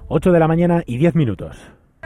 8 de la mañana y 10 minutos.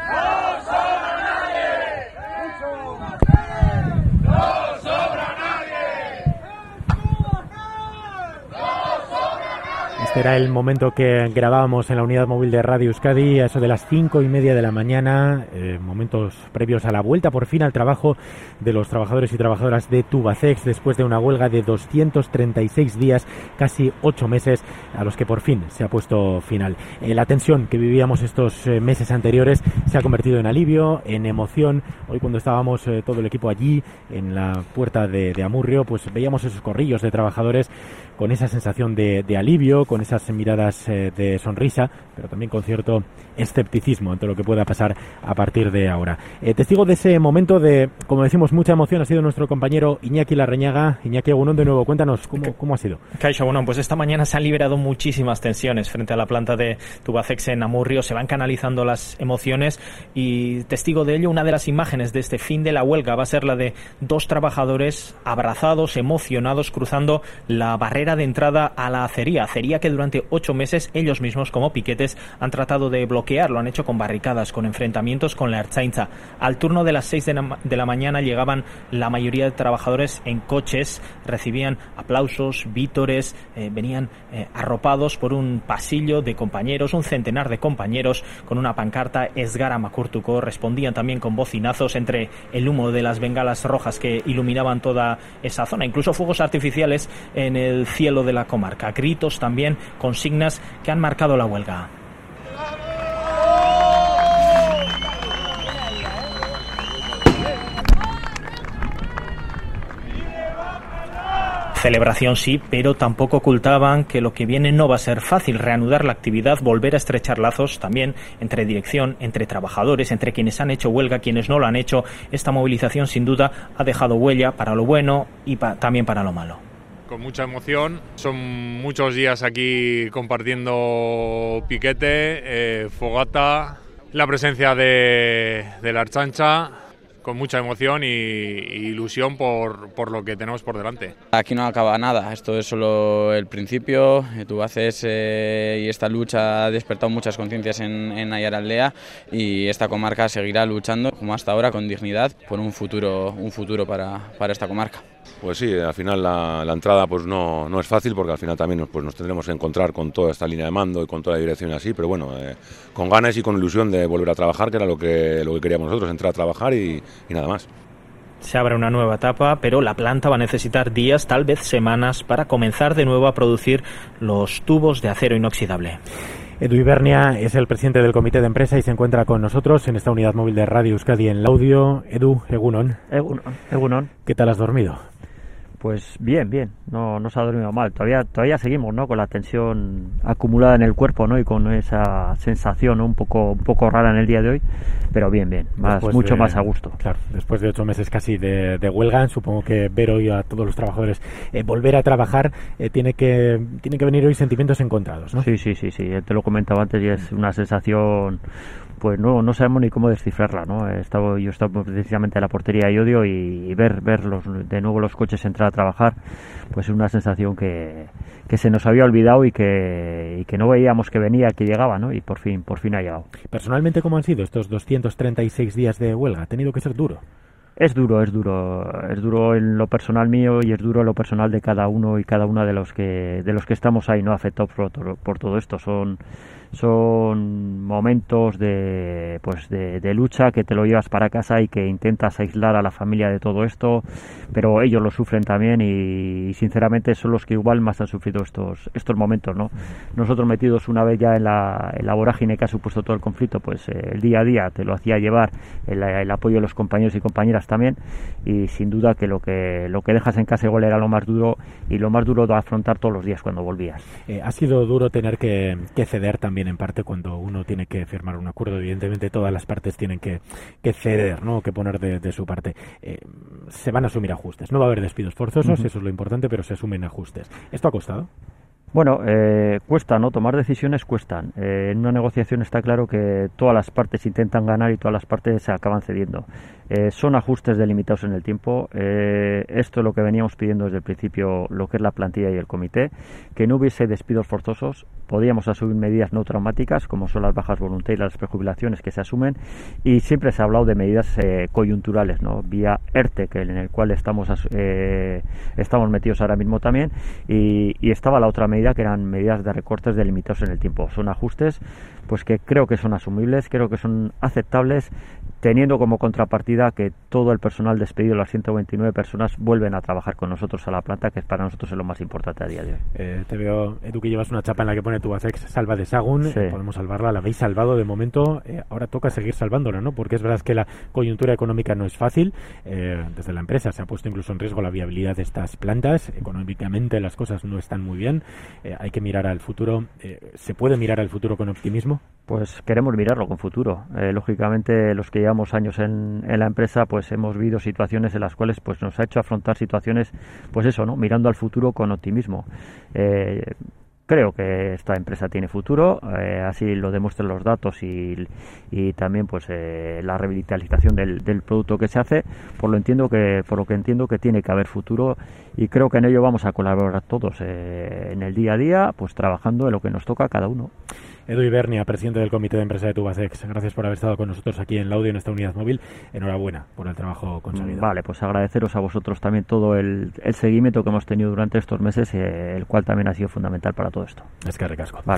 Este era el momento que grabábamos en la unidad móvil de Radio Euskadi, a eso de las 5:30 de la mañana, momentos previos a la vuelta por fin al trabajo de los trabajadores y trabajadoras de Tubacex, después de una huelga de 236 días, casi 8 meses, a los que por fin se ha puesto final. La tensión que vivíamos estos meses anteriores se ha convertido en alivio, en emoción. Hoy, cuando estábamos todo el equipo allí, en la puerta de Amurrio, pues veíamos esos corrillos de trabajadores con esa sensación de alivio, con esas miradas de sonrisa, pero también con cierto escepticismo ante lo que pueda pasar a partir de ahora. Testigo de ese momento de, como decimos, mucha emoción ha sido nuestro compañero Iñaki Larrañaga. Iñaki, Egunon, de nuevo, cuéntanos, ¿cómo ha sido? Kaixo, bueno, pues esta mañana se han liberado muchísimas tensiones frente a la planta de Tubacex en Amurrio, se van canalizando las emociones y testigo de ello, una de las imágenes de este fin de la huelga va a ser la de dos trabajadores abrazados, emocionados, cruzando la barrera de entrada a la acería que durante 8 meses ellos mismos como piquetes han tratado de bloquear, lo han hecho con barricadas, con enfrentamientos con la Ertzaintza. Al turno de las 6 de la mañana llegaban la mayoría de trabajadores en coches, recibían aplausos, vítores, venían arropados por un pasillo de compañeros, un centenar de compañeros con una pancarta Ez gara makurtuko, respondían también con bocinazos entre el humo de las bengalas rojas que iluminaban toda esa zona, incluso fuegos artificiales en el cielo de la comarca, gritos también, consignas que han marcado la huelga. Celebración sí, pero tampoco ocultaban que lo que viene no va a ser fácil. Reanudar la actividad, volver a estrechar lazos también entre dirección, entre trabajadores, entre quienes han hecho huelga, quienes no lo han hecho. Esta movilización sin duda ha dejado huella para lo bueno y también para lo malo. Con mucha emoción, son muchos días aquí compartiendo piquete, fogata, la presencia de la Ertzaintza, con mucha emoción y ilusión por lo que tenemos por delante. Aquí no acaba nada, esto es solo el principio. Tubacex y esta lucha ha despertado muchas conciencias en Aiaraldea y esta comarca seguirá luchando como hasta ahora con dignidad por un futuro para esta comarca. Pues sí, al final la entrada pues no es fácil, porque al final también nos tendremos que encontrar con toda esta línea de mando y con toda la dirección así, pero bueno, con ganas y con ilusión de volver a trabajar, que era lo que queríamos nosotros, entrar a trabajar y nada más. Se abre una nueva etapa, pero la planta va a necesitar días, tal vez semanas, para comenzar de nuevo a producir los tubos de acero inoxidable. Edu Ibernia es el presidente del comité de empresa y se encuentra con nosotros en esta unidad móvil de Radio Euskadi en Laudio. Edu, Egunon. Egunon. ¿Qué tal has dormido? Pues bien, no se ha dormido mal. Todavía seguimos, ¿no?, con la tensión acumulada en el cuerpo, ¿no?, y con esa sensación, ¿no?, un poco rara en el día de hoy, pero bien, mucho más a gusto. Claro, después de 8 meses casi de huelga, supongo que ver hoy a todos los trabajadores volver a trabajar tiene que venir hoy sentimientos encontrados, ¿no? Sí, te lo comentaba antes y es una sensación, pues no sabemos ni cómo descifrarla, ¿no? Yo he estado precisamente en la portería de Odio y ver de nuevo los coches entrar a trabajar, pues es una sensación que se nos había olvidado y que no veíamos que venía, que llegaba, ¿no? Y por fin ha llegado. Personalmente, ¿cómo han sido estos 236 días de huelga? ¿Ha tenido que ser duro? Es duro en lo personal mío y es duro en lo personal de cada uno y cada una de los que estamos ahí, ¿no?, afectados por todo esto. Son momentos de lucha que te lo llevas para casa y que intentas aislar a la familia de todo esto, pero ellos lo sufren también y sinceramente son los que igual más han sufrido estos momentos, ¿no? Nosotros, metidos una vez ya en la vorágine que ha supuesto todo el conflicto, pues el día a día te lo hacía llevar el apoyo de los compañeros y compañeras también, y sin duda que lo que dejas en casa igual era lo más duro, y lo más duro de afrontar todos los días cuando volvías. Ha sido duro tener que ceder también en parte cuando uno tiene que firmar un acuerdo. Evidentemente todas las partes tienen que ceder, ¿no?, que poner de su parte. Se van a asumir ajustes, no va a haber despidos forzosos, eso es lo importante, pero se asumen ajustes. ¿Esto ha costado? Bueno, cuesta, ¿no? Tomar decisiones cuestan. En una negociación está claro que todas las partes intentan ganar y todas las partes se acaban cediendo. Son ajustes delimitados en el tiempo. Esto es lo que veníamos pidiendo desde el principio, lo que es la plantilla y el comité, que no hubiese despidos forzosos, podíamos asumir medidas no traumáticas, como son las bajas voluntarias y las prejubilaciones que se asumen, y siempre se ha hablado de medidas coyunturales, ¿no? Vía ERTE, en el cual estamos metidos ahora mismo también, y estaba la otra medida, que eran medidas de recortes delimitados en el tiempo. Son ajustes pues que creo que son asumibles, creo que son aceptables, teniendo como contrapartida que todo el personal despedido, las 129 personas, vuelven a trabajar con nosotros a la planta, que para nosotros es lo más importante a día de hoy. Te veo, Edu, que llevas una chapa en la que pone Tubacex salva de Sahagún. Sí. Podemos salvarla, la habéis salvado de momento, ahora toca seguir salvándola, ¿no? Porque es verdad que la coyuntura económica no es fácil, desde la empresa se ha puesto incluso en riesgo la viabilidad de estas plantas, económicamente las cosas no están muy bien, hay que mirar al futuro. ¿Se puede mirar al futuro con optimismo? Pues queremos mirarlo con futuro. Lógicamente, los que llevamos años en la empresa, pues hemos vivido situaciones en las cuales pues nos ha hecho afrontar situaciones, pues eso, ¿no? Mirando al futuro con optimismo. Creo que esta empresa tiene futuro, así lo demuestran los datos y también pues la revitalización del producto que se hace. Por lo que entiendo que tiene que haber futuro, y creo que en ello vamos a colaborar todos en el día a día, pues trabajando en lo que nos toca a cada uno. Edu Ibernia, presidente del Comité de Empresa de Tubacex, gracias por haber estado con nosotros aquí en Laudio, en esta unidad móvil. Enhorabuena por el trabajo conseguido. Vale, pues agradeceros a vosotros también todo el seguimiento que hemos tenido durante estos meses, el cual también ha sido fundamental para todo esto. Es que recasco. Vale.